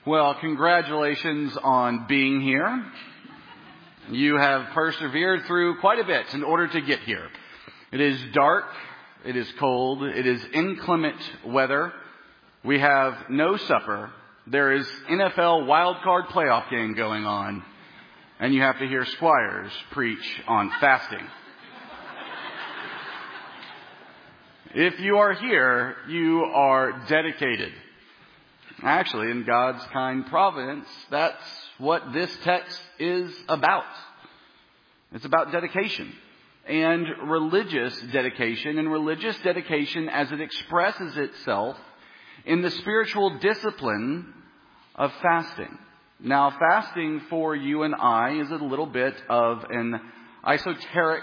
Well, congratulations on being here. You have persevered through quite a bit in order to get here. It is dark, it is cold, it is inclement weather. We have no supper. There is NFL wildcard playoff game going on. And you have to hear Squires preach on fasting. If you are here, you are dedicated. Actually, in God's kind providence, that's what this text is about. It's about dedication and religious dedication as it expresses itself in the spiritual discipline of fasting. Now, fasting for you and I is a little bit of an esoteric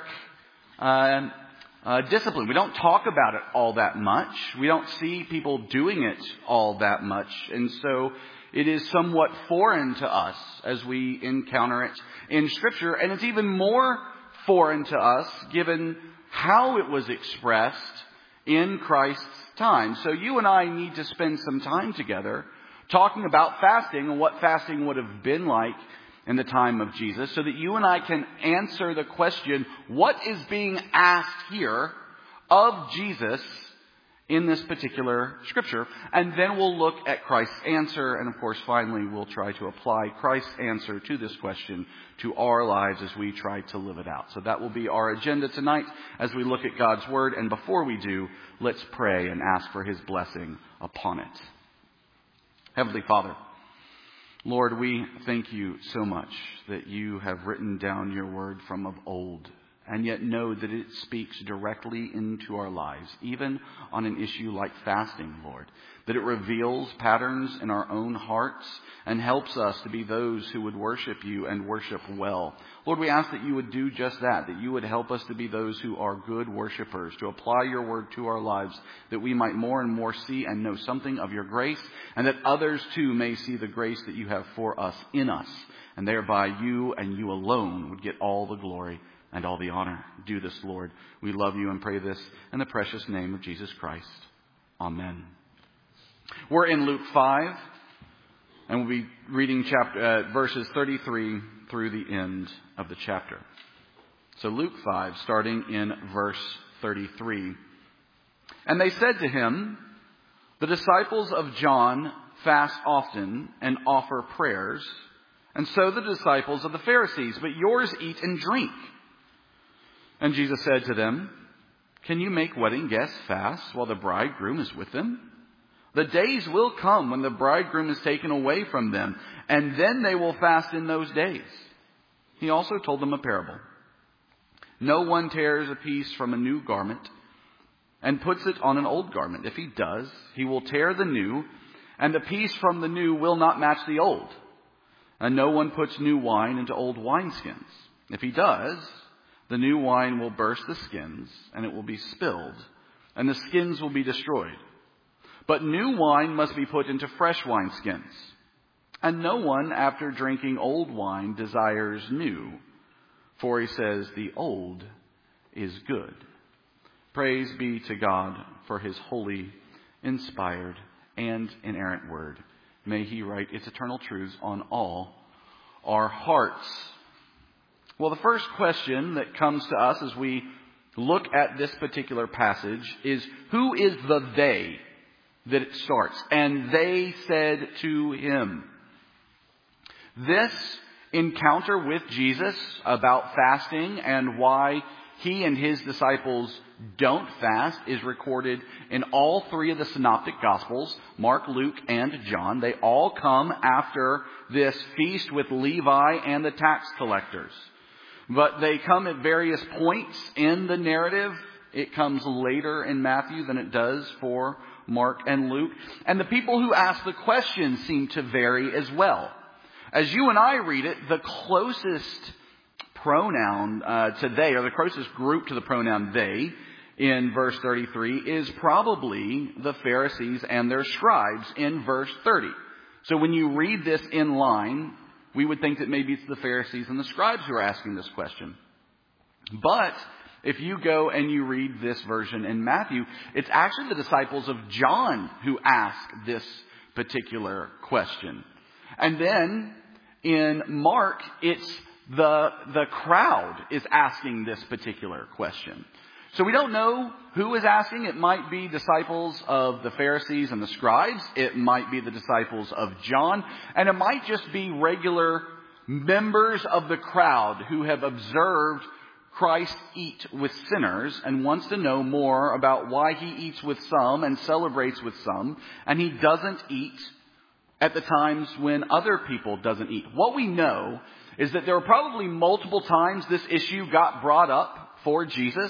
discipline. We don't talk about it all that much. We don't see people doing it all that much. And so it is somewhat foreign to us as we encounter it in Scripture. And it's even more foreign to us given how it was expressed in Christ's time. So you and I need to spend some time together talking about fasting and what fasting would have been like in the time of Jesus, so that you and I can answer the question, what is being asked here of Jesus in this particular scripture? And then we'll look at Christ's answer, and of course, finally, we'll try to apply Christ's answer to this question to our lives as we try to live it out. So that will be our agenda tonight as we look at God's Word. And before we do, let's pray and ask for His blessing upon it. Heavenly Father, Lord, we thank you so much that you have written down your word from of old, and yet know that it speaks directly into our lives, even on an issue like fasting, Lord, that it reveals patterns in our own hearts and helps us to be those who would worship you and worship well. Lord, we ask that you would do just that you would help us to be those who are good worshipers, to apply your word to our lives, that we might more and more see and know something of your grace, and that others too may see the grace that you have for us in us, and thereby you and you alone would get all the glory and all the honor. Do this, Lord. We love you and pray this in the precious name of Jesus Christ. Amen. We're in Luke 5, and we'll be reading verses 33 through the end of the chapter. So Luke 5, starting in verse 33. And they said to him, the disciples of John fast often and offer prayers, and so the disciples of the Pharisees, but yours eat and drink. And Jesus said to them, can you make wedding guests fast while the bridegroom is with them? The days will come when the bridegroom is taken away from them, and then they will fast in those days. He also told them a parable. No one tears a piece from a new garment and puts it on an old garment. If he does, he will tear the new, and the piece from the new will not match the old. And no one puts new wine into old wineskins. If he does, the new wine will burst the skins, and it will be spilled, and the skins will be destroyed. But new wine must be put into fresh wineskins. And no one, after drinking old wine, desires new, for he says the old is good. Praise be to God for his holy, inspired, and inerrant word. May he write its eternal truths on all our hearts. Well, the first question that comes to us as we look at this particular passage is, who is the they that it starts? And they said to him. This encounter with Jesus about fasting and why he and his disciples don't fast is recorded in all three of the synoptic gospels, Mark, Luke, and John. They all come after this feast with Levi and the tax collectors. But they come at various points in the narrative. It comes later in Matthew than it does for Mark and Luke. And the people who ask the question seem to vary as well. As you and I read it, the closest pronoun to they, or the closest group to the pronoun they, in verse 33, is probably the Pharisees and their scribes in verse 30. So when you read this in line, we would think that maybe it's the Pharisees and the scribes who are asking this question. But if you go and you read this version in Matthew, it's actually the disciples of John who ask this particular question. And then in Mark, it's the crowd is asking this particular question. So we don't know who is asking. It might be disciples of the Pharisees and the scribes. It might be the disciples of John. And it might just be regular members of the crowd who have observed Christ eat with sinners and wants to know more about why he eats with some and celebrates with some, and he doesn't eat at the times when other people doesn't eat. What we know is that there were probably multiple times this issue got brought up for Jesus.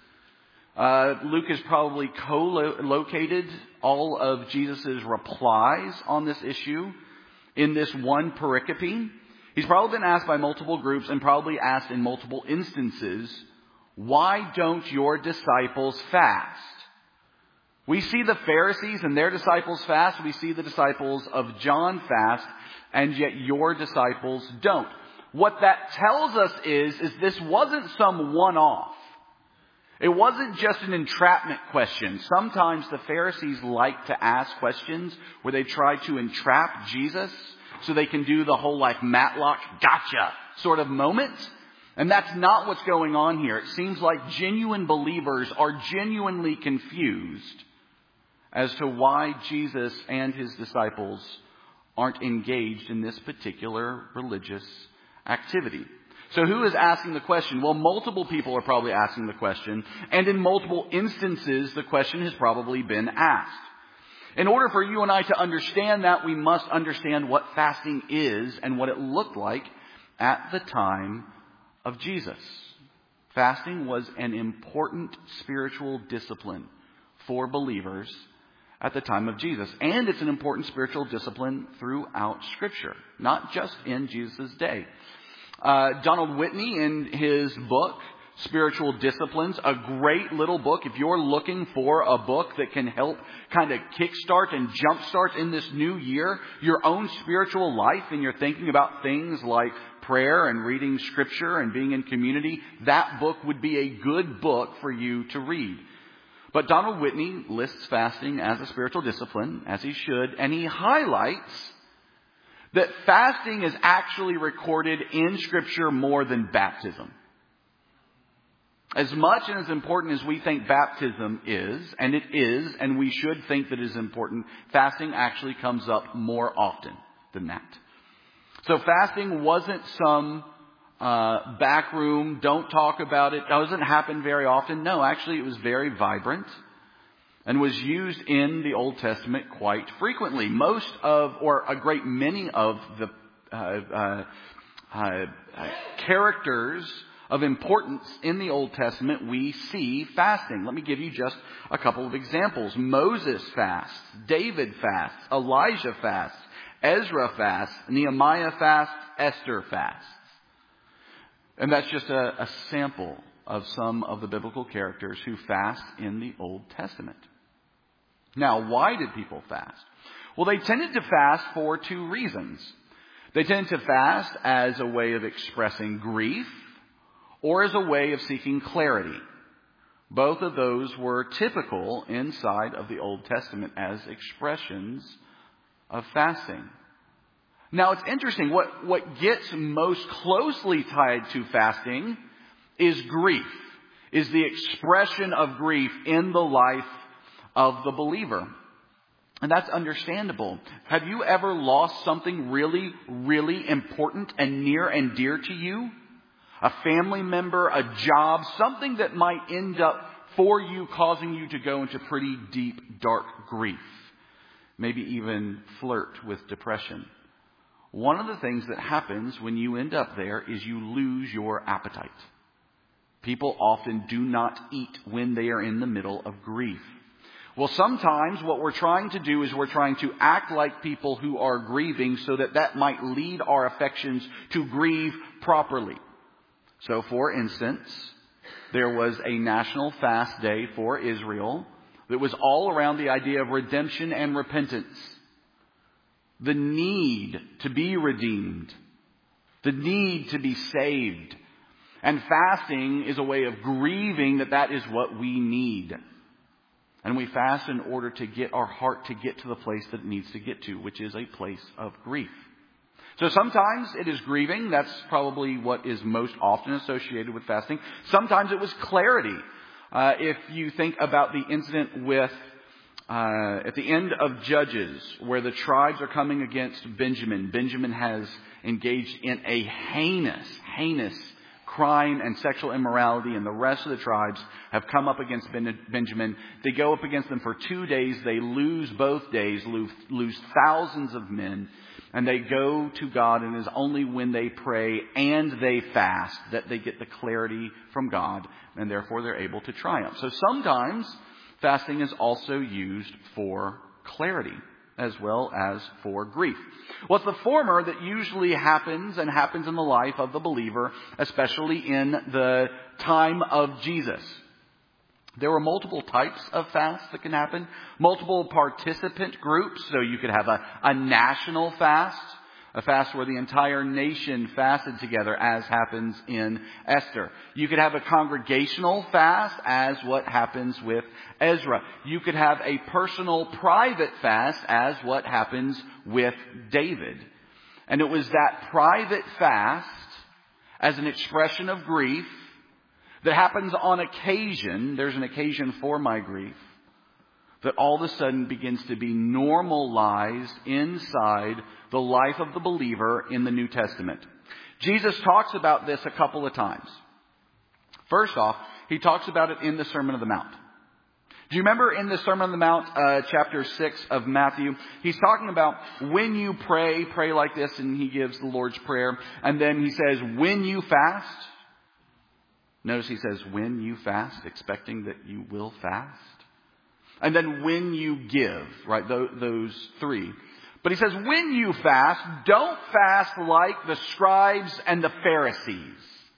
Luke has probably co-located all of Jesus' replies on this issue in this one pericope. He's probably been asked by multiple groups and probably asked in multiple instances, why don't your disciples fast? We see the Pharisees and their disciples fast. We see the disciples of John fast, and yet your disciples don't. What that tells us is this wasn't some one-off. It wasn't just an entrapment question. Sometimes the Pharisees like to ask questions where they try to entrap Jesus so they can do the whole like Matlock gotcha sort of moment. And that's not what's going on here. It seems like genuine believers are genuinely confused as to why Jesus and his disciples aren't engaged in this particular religious activity. So who is asking the question? Well, multiple people are probably asking the question, and in multiple instances, the question has probably been asked. In order for you and I to understand that, we must understand what fasting is and what it looked like at the time of Jesus. Fasting was an important spiritual discipline for believers at the time of Jesus. And it's an important spiritual discipline throughout Scripture, not just in Jesus' day. Donald Whitney, in his book, Spiritual Disciplines, a great little book. If you're looking for a book that can help kind of kickstart and jumpstart in this new year your own spiritual life, and you're thinking about things like prayer and reading Scripture and being in community, that book would be a good book for you to read. But Donald Whitney lists fasting as a spiritual discipline, as he should, and he highlights that fasting is actually recorded in Scripture more than baptism. As much and as important as we think baptism is, and we should think that it is important, fasting actually comes up more often than that. So fasting wasn't some backroom, don't talk about it, doesn't happen very often. No, actually it was very vibrant and was used in the Old Testament quite frequently. A great many of the characters of importance in the Old Testament, we see fasting. Let me give you just a couple of examples. Moses fasts, David fasts, Elijah fasts, Ezra fasts, Nehemiah fasts, Esther fasts. And that's just a sample of some of the biblical characters who fast in the Old Testament. Now, why did people fast? Well, they tended to fast for two reasons. They tended to fast as a way of expressing grief or as a way of seeking clarity. Both of those were typical inside of the Old Testament as expressions of fasting. Now, it's interesting. What gets most closely tied to fasting is grief, is the expression of grief in the life of the believer. And that's understandable. Have you ever lost something really, really important and near and dear to you? A family member, a job, something that might end up for you causing you to go into pretty deep, dark grief. Maybe even flirt with depression. One of the things that happens when you end up there is you lose your appetite. People often do not eat when they are in the middle of grief. Well, sometimes what we're trying to do is we're trying to act like people who are grieving so that might lead our affections to grieve properly. So, for instance, there was a national fast day for Israel that was all around the idea of redemption and repentance. The need to be redeemed. The need to be saved. And fasting is a way of grieving that is what we need. And we fast in order to get our heart to get to the place that it needs to get to, which is a place of grief. So sometimes it is grieving. That's probably what is most often associated with fasting. Sometimes it was clarity. If you think about the incident with at the end of Judges, where the tribes are coming against Benjamin. Benjamin has engaged in a heinous crime and sexual immorality, and the rest of the tribes have come up against Benjamin. They go up against them for 2 days. They lose both days, lose thousands of men, and they go to God, and it is only when they pray and they fast that they get the clarity from God, and therefore they're able to triumph. So sometimes fasting is also used for clarity as well as for grief. Well, it's the former that usually happens in the life of the believer, especially in the time of Jesus. There were multiple types of fasts that can happen, multiple participant groups. So you could have a national fast, a fast where the entire nation fasted together, as happens in Esther. You could have a congregational fast, as what happens with Ezra. You could have a personal, private fast, as what happens with David. And it was that private fast, as an expression of grief, that happens on occasion. There's an occasion for my grief, that all of a sudden begins to be normalized inside the life of the believer in the New Testament. Jesus talks about this a couple of times. First off, he talks about it in the Sermon on the Mount. Do you remember in the Sermon on the Mount, chapter 6 of Matthew, he's talking about when you pray like this, and he gives the Lord's Prayer. And then he says, when you fast. Notice he says, when you fast, expecting that you will fast. And then when you give, right, those three. But he says, when you fast, don't fast like the scribes and the Pharisees.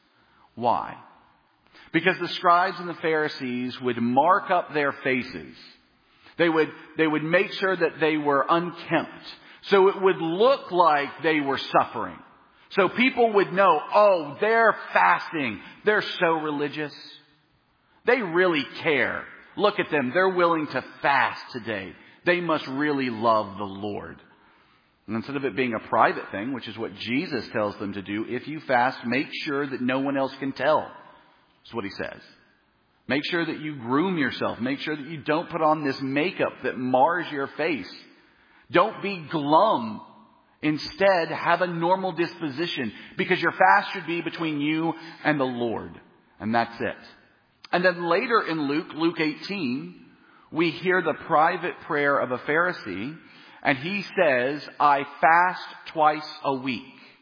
Why? Because the scribes and the Pharisees would mark up their faces. They would make sure that they were unkempt. So it would look like they were suffering. So people would know, oh, they're fasting. They're so religious. They really care. Look at them. They're willing to fast today. They must really love the Lord. And instead of it being a private thing, which is what Jesus tells them to do, if you fast, make sure that no one else can tell. That's what he says. Make sure that you groom yourself. Make sure that you don't put on this makeup that mars your face. Don't be glum. Instead, have a normal disposition, because your fast should be between you and the Lord. And that's it. And then later in Luke 18, we hear the private prayer of a Pharisee, and he says, I fast twice a week.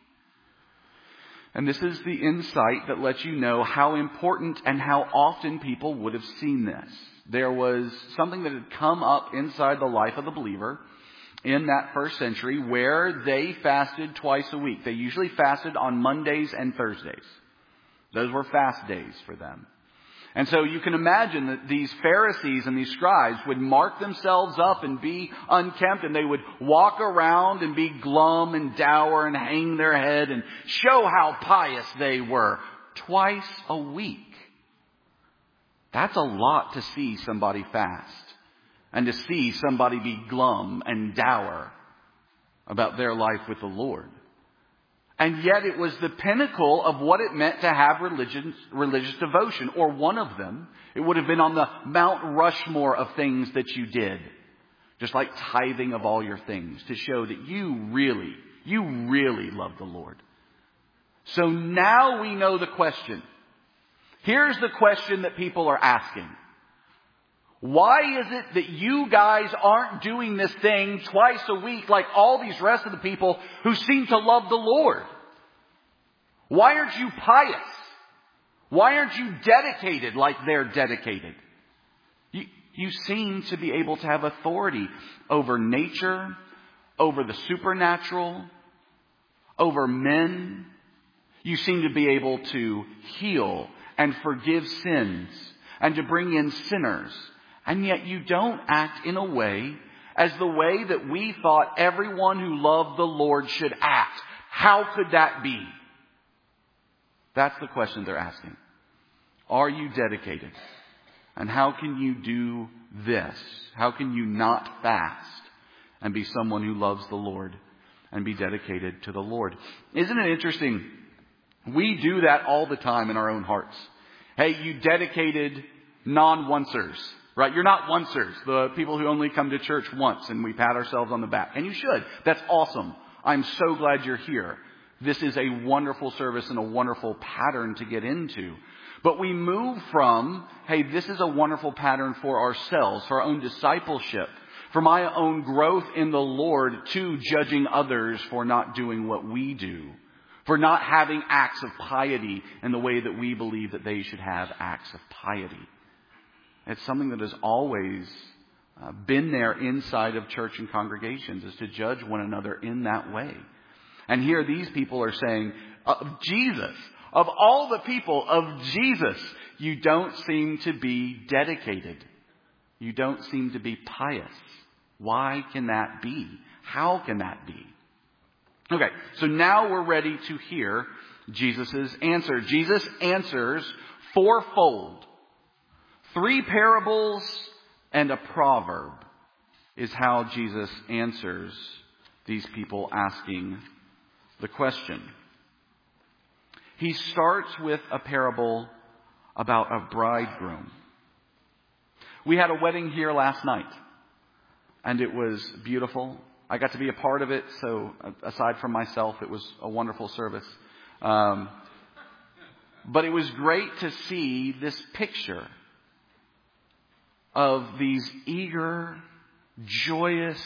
And this is the insight that lets you know how important and how often people would have seen this. There was something that had come up inside the life of the believer in that first century where they fasted twice a week. They usually fasted on Mondays and Thursdays. Those were fast days for them. And so you can imagine that these Pharisees and these scribes would mark themselves up and be unkempt, and they would walk around and be glum and dour and hang their head and show how pious they were twice a week. That's a lot to see somebody fast and to see somebody be glum and dour about their life with the Lord. And yet it was the pinnacle of what it meant to have religious devotion, or one of them. It would have been on the Mount Rushmore of things that you did. Just like tithing of all your things, to show that you really love the Lord. So now we know the question. Here's the question that people are asking. Why is it that you guys aren't doing this thing twice a week like all these rest of the people who seem to love the Lord? Why aren't you pious? Why aren't you dedicated like they're dedicated? You seem to be able to have authority over nature, over the supernatural, over men. You seem to be able to heal and forgive sins and to bring in sinners. And yet you don't act in a way as the way that we thought everyone who loved the Lord should act. How could that be? That's the question they're asking. Are you dedicated? And how can you do this? How can you not fast and be someone who loves the Lord? and be dedicated to the Lord. Isn't it interesting? We do that all the time in our own hearts. Hey, you dedicated non-oncers, right? You're not oncers, the people who only come to church once and we pat ourselves on the back. And you should. That's awesome. I'm so glad you're here. This is a wonderful service and a wonderful pattern to get into. But we move from, hey, this is a wonderful pattern for ourselves, for our own discipleship, for my own growth in the Lord, to judging others for not doing what we do, for not having acts of piety in the way that we believe that they should have acts of piety. It's something that has always been there inside of church and congregations, is to judge one another in that way. And here these people are saying, Jesus, of all the people of Jesus, you don't seem to be dedicated. You don't seem to be pious. Why can that be? How can that be? Okay, so now we're ready to hear Jesus' answer. Jesus answers fourfold. 3 parables and a proverb is how Jesus answers these people asking the question. He starts with a parable about a bridegroom. We had a wedding here last night, and it was beautiful. I got to be a part of it, so aside from myself, it was a wonderful service. But it was great to see this picture of these eager, joyous,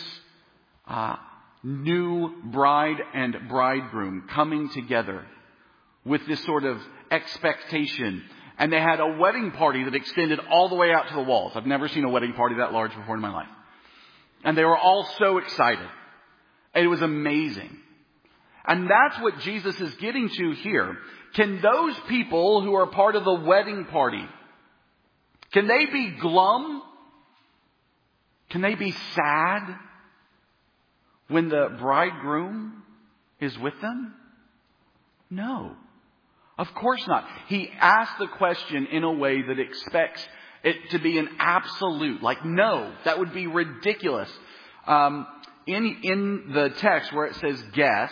new bride and bridegroom coming together with this sort of expectation. And they had a wedding party that extended all the way out to the walls. I've never seen a wedding party that large before in my life. And they were all so excited. It was amazing. And that's what Jesus is getting to here. Can those people who are part of the wedding party, can they be glum? Can they be sad when the bridegroom is with them? No. Of course not. He asked the question in a way that expects it to be an absolute. Like, no, that would be ridiculous. In the text where it says guests,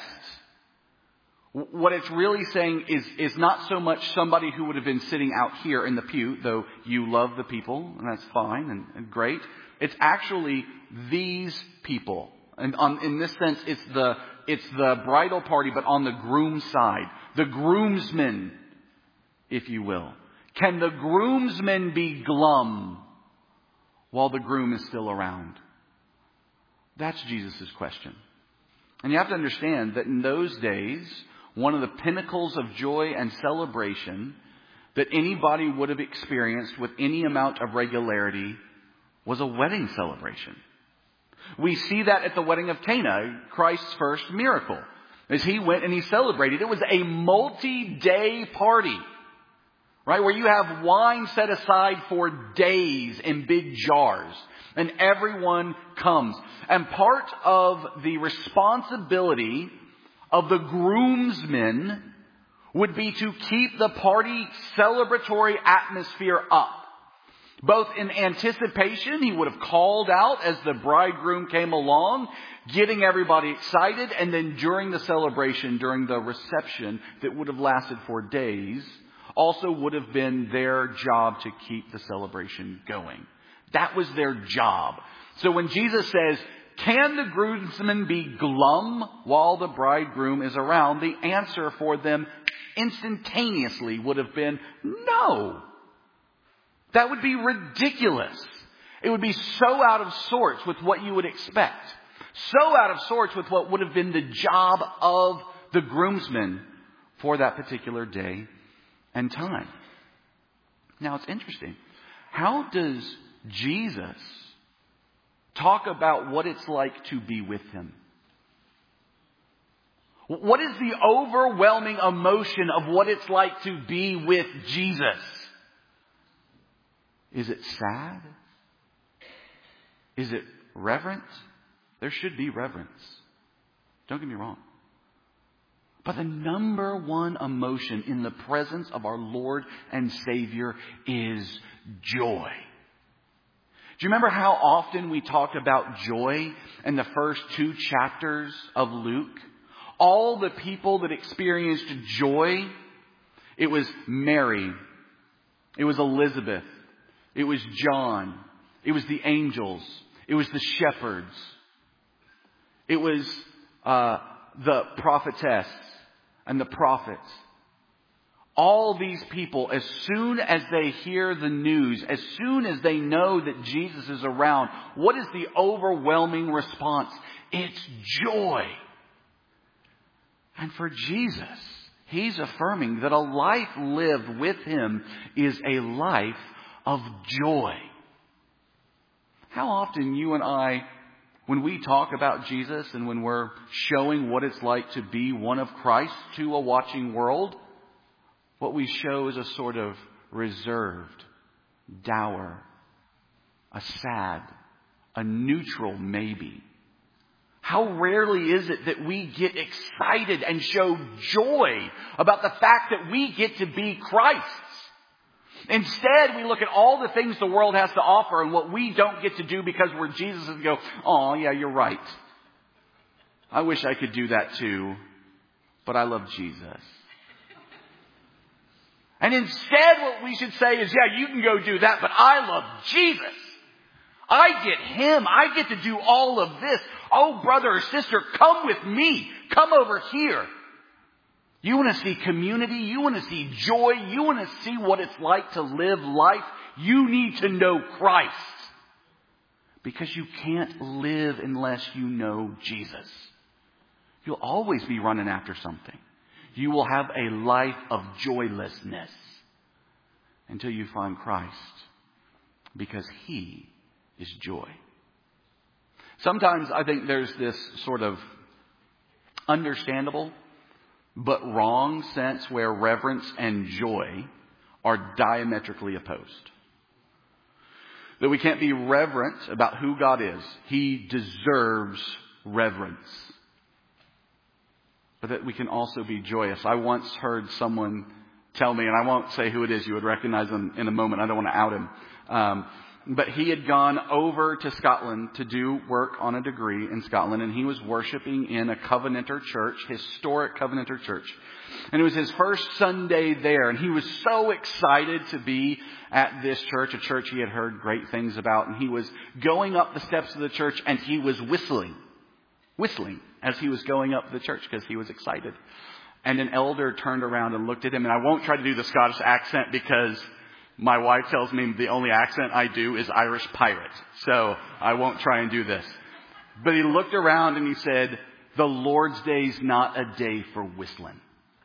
what it's really saying is not so much somebody who would have been sitting out here in the pew, though you love the people, and that's fine and great. It's actually these people. And in this sense, it's the bridal party, but on the groom's side. The groomsmen, if you will. Can the groomsmen be glum while the groom is still around? That's Jesus' question. And you have to understand that in those days, one of the pinnacles of joy and celebration that anybody would have experienced with any amount of regularity was a wedding celebration. We see that at the wedding of Cana, Christ's first miracle. As he went and he celebrated, it was a multi-day party, right? Where you have wine set aside for days in big jars, and everyone comes. And part of the responsibility of the groomsmen would be to keep the party celebratory atmosphere up. Both in anticipation, he would have called out as the bridegroom came along, getting everybody excited, and then during the celebration, during the reception that would have lasted for days, also would have been their job to keep the celebration going. That was their job. So when Jesus says, can the groomsmen be glum while the bridegroom is around? The answer for them instantaneously would have been no. That would be ridiculous. It would be so out of sorts with what you would expect. So out of sorts with what would have been the job of the groomsmen for that particular day and time. Now it's interesting. How does Jesus talk about what it's like to be with him? What is the overwhelming emotion of what it's like to be with Jesus? Is it sad? Is it reverent? There should be reverence. Don't get me wrong. But the number one emotion in the presence of our Lord and Savior is joy. Do you remember how often we talked about joy in the first 2 chapters of Luke? All the people that experienced joy, it was Mary, it was Elizabeth, it was John, it was the angels, it was the shepherds, it was the prophetess and the prophets. All these people, as soon as they hear the news, as soon as they know that Jesus is around, what is the overwhelming response? It's joy. And for Jesus, He's affirming that a life lived with Him is a life of joy. How often you and I, when we talk about Jesus and when we're showing what it's like to be one of Christ to a watching world, what we show is a sort of reserved, dour, a sad, a neutral maybe. How rarely is it that we get excited and show joy about the fact that we get to be Christ's? Instead, we look at all the things the world has to offer and what we don't get to do because we're Jesus and go, oh, yeah, you're right. I wish I could do that too, but I love Jesus. And instead what we should say is, yeah, you can go do that, but I love Jesus. I get Him. I get to do all of this. Oh, brother or sister, come with me. Come over here. You want to see community? You want to see joy? You want to see what it's like to live life? You need to know Christ. Because you can't live unless you know Jesus. You'll always be running after something. You will have a life of joylessness until you find Christ, because He is joy. Sometimes I think there's this sort of understandable but wrong sense where reverence and joy are diametrically opposed. That we can't be reverent about who God is. He deserves reverence. But that we can also be joyous. I once heard someone tell me, and I won't say who it is, you would recognize him in a moment, I don't want to out him. But he had gone over to Scotland to do work on a degree in Scotland, and he was worshiping in a Covenanter church, historic Covenanter church. And it was his first Sunday there, and he was so excited to be at this church, a church he had heard great things about. And he was going up the steps of the church, and he was whistling as he was going up the church because he was excited. And an elder turned around and looked at him, and I won't try to do the Scottish accent because my wife tells me the only accent I do is Irish pirate. So I won't try and do this. But he looked around and he said, "The Lord's Day's not a day for whistling."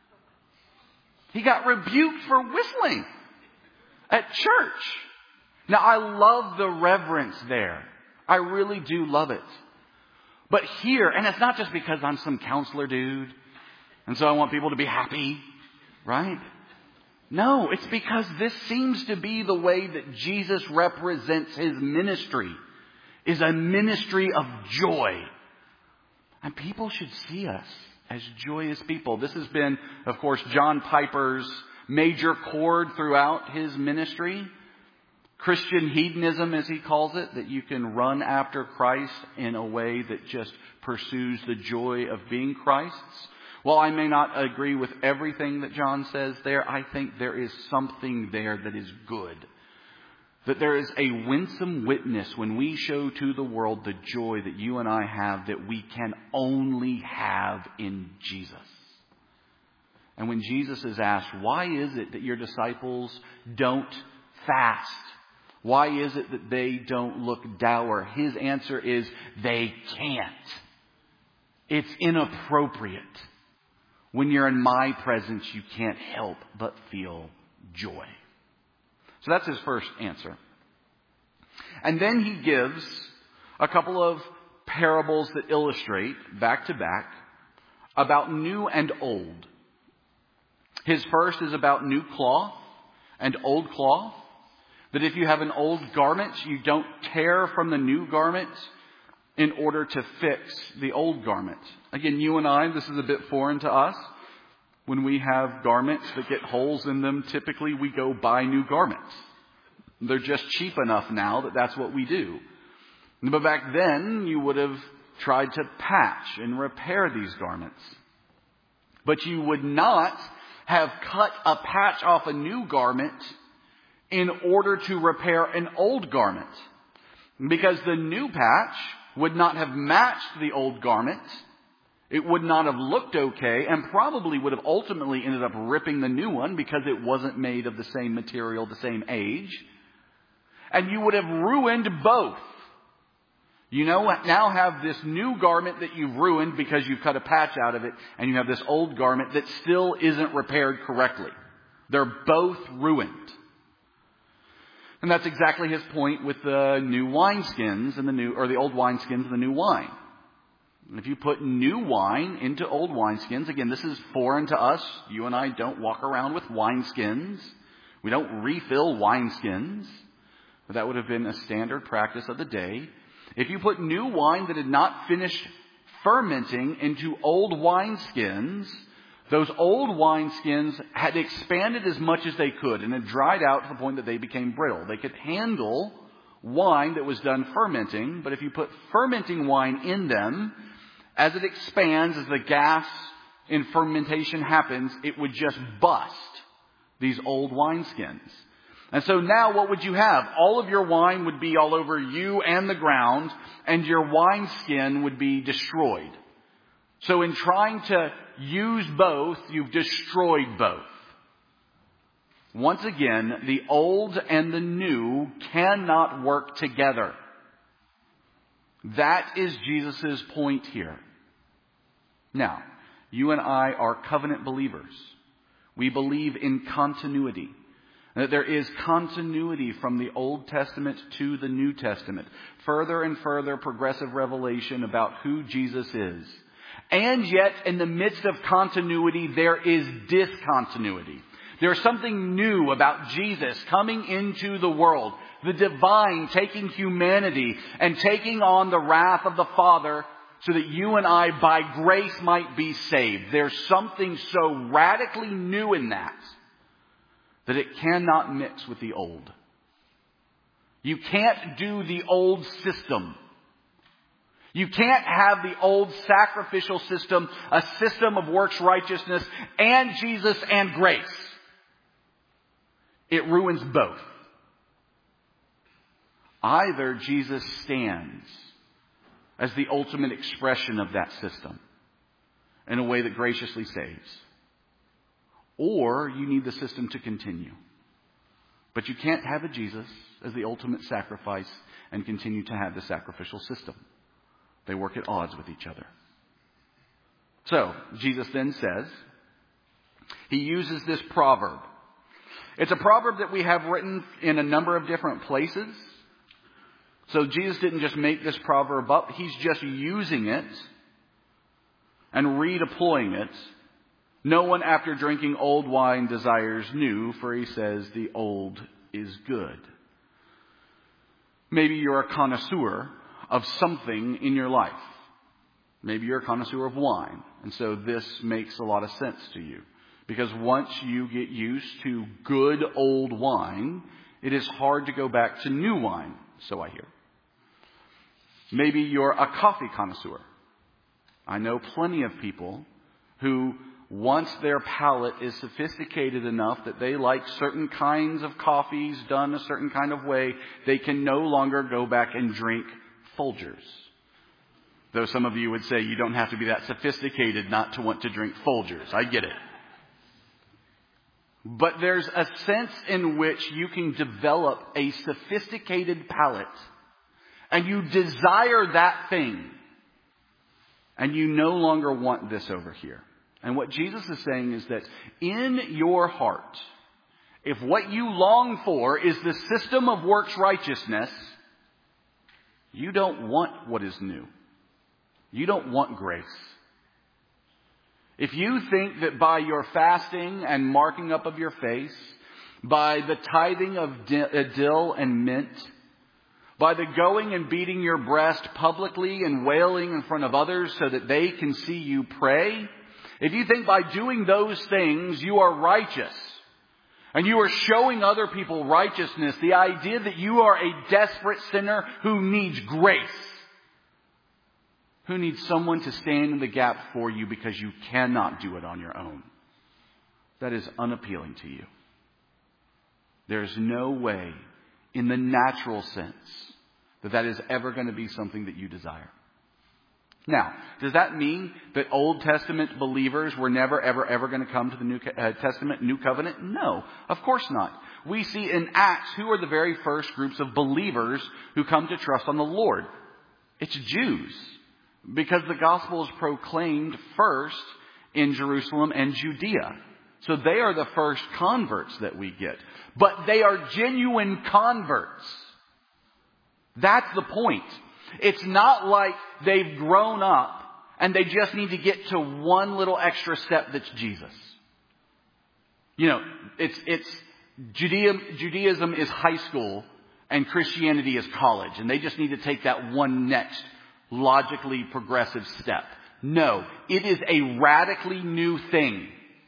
He got rebuked for whistling at church. Now, I love the reverence there. I really do love it. But here, and it's not just because I'm some counselor dude, and so I want people to be happy, right? No, it's because this seems to be the way that Jesus represents His ministry, is a ministry of joy. And people should see us as joyous people. This has been, of course, John Piper's major chord throughout his ministry. Christian hedonism, as he calls it, that you can run after Christ in a way that just pursues the joy of being Christ's. While I may not agree with everything that John says there, I think there is something there that is good. That there is a winsome witness when we show to the world the joy that you and I have that we can only have in Jesus. And when Jesus is asked, why is it that your disciples don't fast? Why is it that they don't look dour? His answer is, they can't. It's inappropriate. When you're in my presence, you can't help but feel joy. So that's his first answer. And then he gives a couple of parables that illustrate, back to back, about new and old. His first is about new cloth and old cloth. That if you have an old garment, you don't tear from the new garment in order to fix the old garment. Again, you and I, this is a bit foreign to us. When we have garments that get holes in them, typically we go buy new garments. They're just cheap enough now that that's what we do. But back then, you would have tried to patch and repair these garments. But you would not have cut a patch off a new garment in order to repair an old garment. Because the new patch would not have matched the old garment. It would not have looked okay, and probably would have ultimately ended up ripping the new one because it wasn't made of the same material, the same age. And you would have ruined both. You now have this new garment that you've ruined because you've cut a patch out of it, and you have this old garment that still isn't repaired correctly. They're both ruined. And that's exactly his point with the new wineskins and the old wineskins and the new wine. And if you put new wine into old wineskins, again, this is foreign to us. You and I don't walk around with wineskins. We don't refill wineskins. But that would have been a standard practice of the day. If you put new wine that had not finished fermenting into old wineskins, those old wineskins had expanded as much as they could and had dried out to the point that they became brittle. They could handle wine that was done fermenting, but if you put fermenting wine in them, as it expands, as the gas in fermentation happens, it would just bust these old wineskins. And so now what would you have? All of your wine would be all over you and the ground, and your wineskin would be destroyed. So in trying to use both, you've destroyed both. Once again, the old and the new cannot work together. That is Jesus' point here. Now, you and I are covenant believers. We believe in continuity. That there is continuity from the Old Testament to the New Testament. Further and further progressive revelation about who Jesus is. And yet, in the midst of continuity, there is discontinuity. There's something new about Jesus coming into the world. The divine taking humanity and taking on the wrath of the Father so that you and I, by grace, might be saved. There's something so radically new in that it cannot mix with the old. You can't do the old system. You can't have the old sacrificial system, a system of works righteousness, and Jesus and grace. It ruins both. Either Jesus stands as the ultimate expression of that system in a way that graciously saves, or you need the system to continue. But you can't have a Jesus as the ultimate sacrifice and continue to have the sacrificial system. They work at odds with each other. So, Jesus then says, he uses this proverb. It's a proverb that we have written in a number of different places. So Jesus didn't just make this proverb up. He's just using it and redeploying it. No one after drinking old wine desires new, for he says the old is good. Maybe you're a connoisseur of something in your life. Maybe you're a connoisseur of wine. And so this makes a lot of sense to you. Because once you get used to good old wine, it is hard to go back to new wine, so I hear. Maybe you're a coffee connoisseur. I know plenty of people who, once their palate is sophisticated enough that they like certain kinds of coffees done a certain kind of way, they can no longer go back and drink Folgers. Though some of you would say you don't have to be that sophisticated not to want to drink Folgers. I get it. But there's a sense in which you can develop a sophisticated palate and you desire that thing and you no longer want this over here. And what Jesus is saying is that in your heart, if what you long for is the system of works righteousness, you don't want what is new. You don't want grace. If you think that by your fasting and marking up of your face, by the tithing of dill and mint, by the going and beating your breast publicly and wailing in front of others so that they can see you pray, if you think by doing those things you are righteous, and you are showing other people righteousness, the idea that you are a desperate sinner who needs grace, who needs someone to stand in the gap for you because you cannot do it on your own, that is unappealing to you. There's no way in the natural sense that is ever going to be something that you desire. Now, does that mean that Old Testament believers were never, ever going to come to the New Testament, New Covenant? No, of course not. We see in Acts who are the very first groups of believers who come to trust on the Lord. It's Jews, because the gospel is proclaimed first in Jerusalem and Judea. So they are the first converts that we get. But they are genuine converts. That's the point. It's not like they've grown up and they just need to get to one little extra step that's Jesus. You know, it's Judaism is high school and Christianity is college, and they just need to take that one next logically progressive step. No, it is a radically new thing.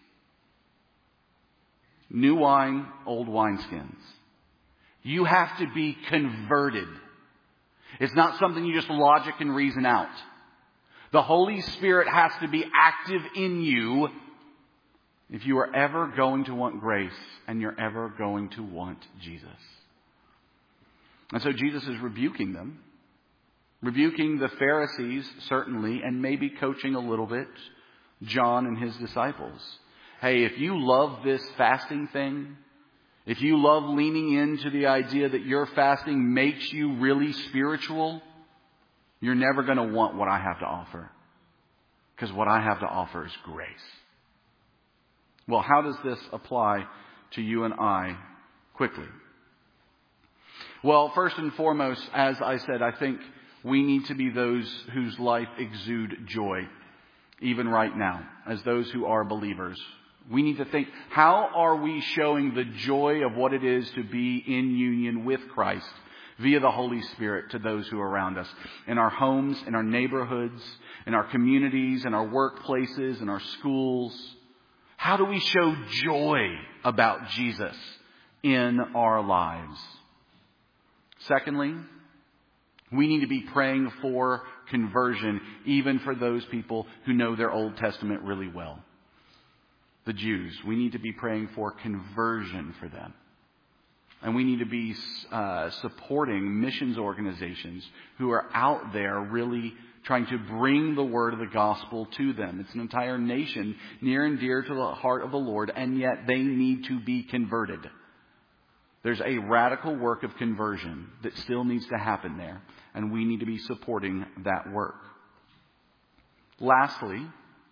New wine, old wineskins. You have to be converted. It's not something you just logic and reason out. The Holy Spirit has to be active in you if you are ever going to want grace and you're ever going to want Jesus. And so Jesus is rebuking them. Rebuking the Pharisees, certainly, and maybe coaching a little bit John and his disciples. Hey, if you love this fasting thing, if you love leaning into the idea that your fasting makes you really spiritual, you're never going to want what I have to offer. Because what I have to offer is grace. Well, how does this apply to you and I quickly? Well, first and foremost, as I said, I think we need to be those whose life exude joy, even right now, as those who are believers. We need to think, how are we showing the joy of what it is to be in union with Christ via the Holy Spirit to those who are around us, in our homes, in our neighborhoods, in our communities, in our workplaces, in our schools? How do we show joy about Jesus in our lives? Secondly, we need to be praying for conversion, even for those people who know their Old Testament really well. The Jews, we need to be praying for conversion for them. And we need to be supporting missions organizations who are out there really trying to bring the word of the gospel to them. It's an entire nation near and dear to the heart of the Lord, and yet they need to be converted. There's a radical work of conversion that still needs to happen there, and we need to be supporting that work. Lastly,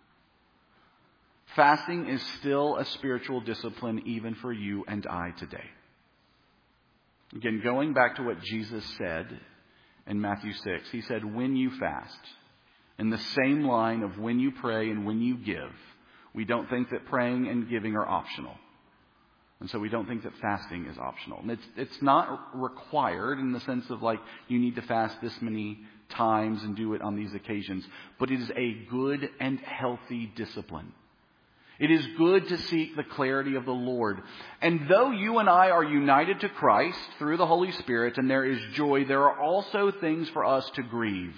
fasting is still a spiritual discipline even for you and I today. Again, going back to what Jesus said in Matthew 6, he said, when you fast, in the same line of when you pray and when you give. We don't think that praying and giving are optional. And so we don't think that fasting is optional. And it's not required in the sense of like you need to fast this many times and do it on these occasions. But it is a good and healthy discipline. It is good to seek the clarity of the Lord. And though you and I are united to Christ through the Holy Spirit and there is joy, there are also things for us to grieve.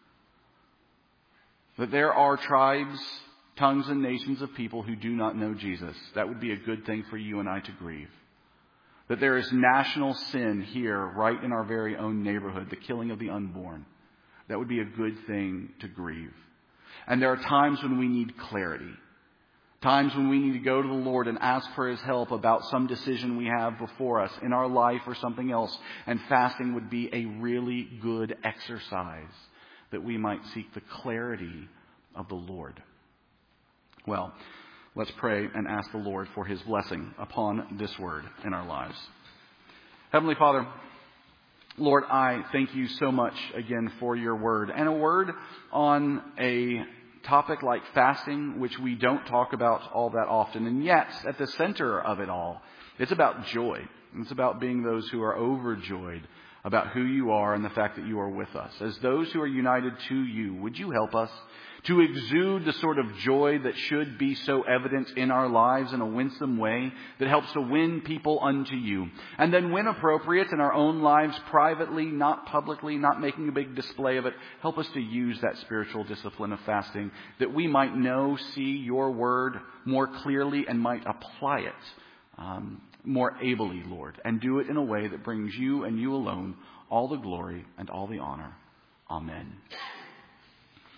That there are tribes, tongues, and nations of people who do not know Jesus. That would be a good thing for you and I to grieve. That there is national sin here, right in our very own neighborhood, the killing of the unborn. That would be a good thing to grieve. And there are times when we need clarity. Times when we need to go to the Lord and ask for His help about some decision we have before us in our life or something else. And fasting would be a really good exercise that we might seek the clarity of the Lord. Well, let's pray and ask the Lord for His blessing upon this word in our lives. Heavenly Father, Lord, I thank you so much again for your word, and a word on a topic like fasting, which we don't talk about all that often. And yet, at the center of it all, it's about joy. It's about being those who are overjoyed about who you are and the fact that you are with us. As those who are united to you, would you help us to exude the sort of joy that should be so evident in our lives in a winsome way that helps to win people unto you. And then when appropriate in our own lives, privately, not publicly, not making a big display of it, help us to use that spiritual discipline of fasting that we might know, see your word more clearly and might apply it more ably, Lord, and do it in a way that brings you and you alone all the glory and all the honor. Amen.